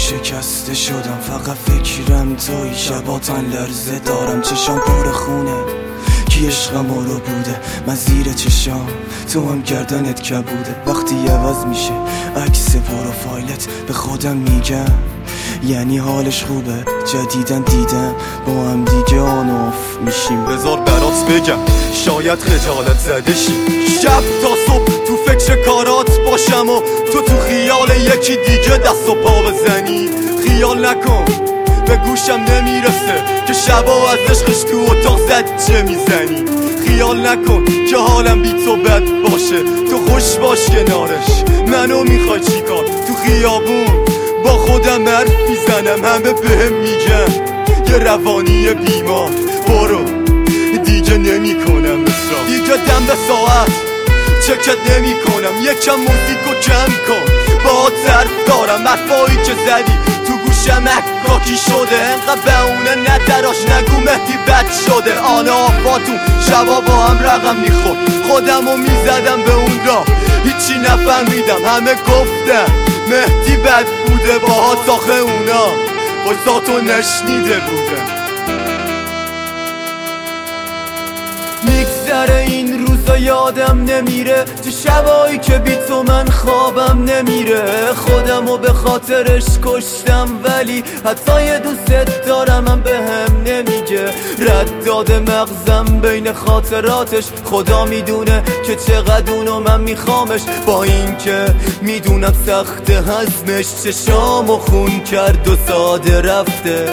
شکسته شدم، فقط فکرم توی شباتن لرزه دارم، چشام پر خونه کی عشق ما رو بوده، من زیر چشام تو هم گردنت کبوده. وقتی عوض میشه عکس پروفایلت به خودم میگم یعنی حالش خوبه، جدیدن دیدم با هم دیگه آن آف میشیم. بذار برات بگم شاید خجالت زده شی، شب تا صبح تو فکر کارات باشم و تو خیال یکی دیگه دست و پا بزنی. خیال نکن به گوشم نمیرسه که شبا از عشقش تو اتاق زجه میزنی. خیال نکن که حالم بی تو بد باشه، تو خوش باش کنارش. منو میخوای چیکار تو خیابون با خودم حرف میزنم، همه بهم میگن یه روانی بیمار، برو دیگه نمی کنم اصرار، دیگه دم به ساعت چکت نمی کنم. یکم موزیکو کم کن با طرف دارم، حرفایی که زدی تو گوشم اکاکی شده، انقدر بهونه ندراش نگو مهدی بد شده. آن آفاتون شبا با هم رقم میخورد، خودمو میزدم به اون راه هیچی نفهمیدم، همه گفتم مهدی بد بوده باها ساخه اونا واسه تو نشنیده بودم. میگذره این روزا یادم نمیره، چه شبایی که بی تو من خوابم نمیره. خودمو به خاطرش کشتم ولی حتی یه دوست دارم من بهم نمیگه. رد داده مغزم بین خاطراتش، خدا میدونه که چقدر اونو من میخوامش، با این که میدونم سخت هضمش. چشامو خون کرد و ساده رفتش.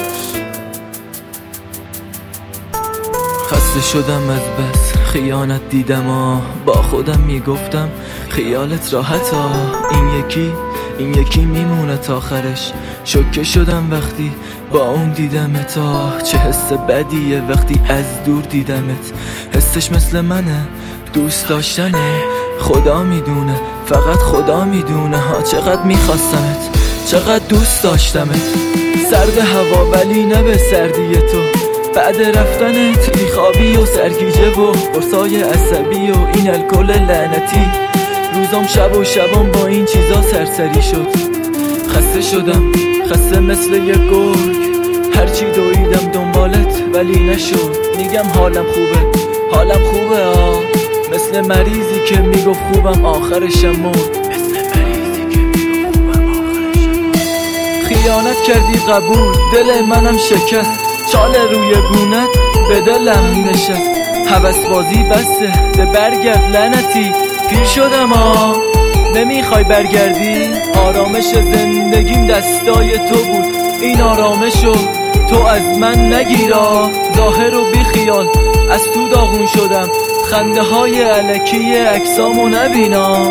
خسته شدم از بس خیانت دیدم با خودم میگفتم خیالت راحتا، این یکی میمونه تا آخرش. شوکه شدم وقتی با اون دیدمت، چه حس بدیه وقتی از دور دیدمت. حسش مثل منه، دوست داشتنه، خدا میدونه، فقط خدا میدونه ها چقدر میخواستمت، چقدر دوست داشتمت. سرد هوا ولی نه به سردی تو، بعد رفتنت بیخوابی و سرگیجه و قرصای عصبی و این الکل لعنتی. روزام شب و شبام با این چیزا سرسری شد. خسته شدم، خسته مثل یه گرگ، هرچی دویدم دنبالت ولی نشد. میگم حالم خوبه مثل مریضی که میگفت خوبم آخرشم مرد. خیانت کردی قبول، دل منم شکست، چال روی گونت به دلم نشست. هوس بازی بسته به برگرد لعنتی، پیر شدم نمیخوای برگردی. آرامش زندگیم دستای تو بود، این آرامشو تو از من نگیرا. ظاهر و بی خیال از تو داغون شدم، خنده های الکی عکسامو نبینا.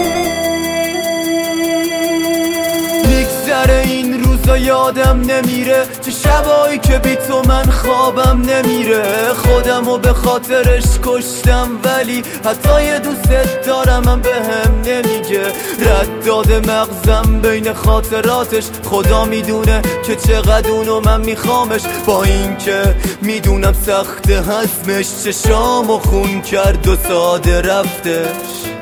میگذره این روزا یادم نمیره، چه شبایی که بی تو من خوابم نمیره. خودمو به خاطرش کشتم ولی حتی یه دوست دارم من بهم نمیگه. رد داده مغزم بین خاطراتش، خدا میدونه که چقدر اونو من میخوامش، با این که میدونم سخت هضمش. چشامو خون کرد و ساده رفتش.